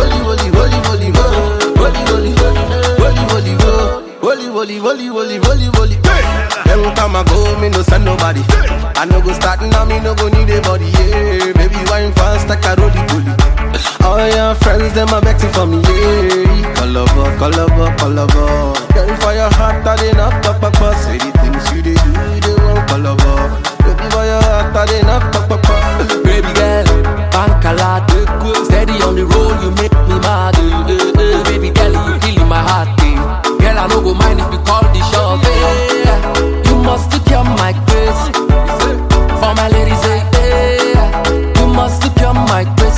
holy, holy, holy, holy, holy, holy, holy, holy, holy, holy, holy, holy, holy, holy. Every time I go, me no send nobody. I no go start now, me no go need a body. Yeah, baby, wine fast like a rolly bully. All your friends, them are begging for me. Yeah, call over, call over, call over. Girl, for your heart, I did not talk back. Say the things you did do, they won't call over. Baby, for your heart, I did not talk back. Baby girl, bank a lot, steady on the road, you make me mad. Baby girl, you feeling my heart. Girl, I no go mind if you call the shop. You must secure my grace. For my ladies, you must secure my grace.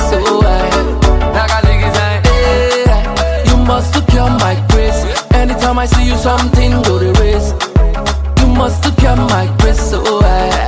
You must secure my grace. Anytime I see you, something go the race. You must secure my grace.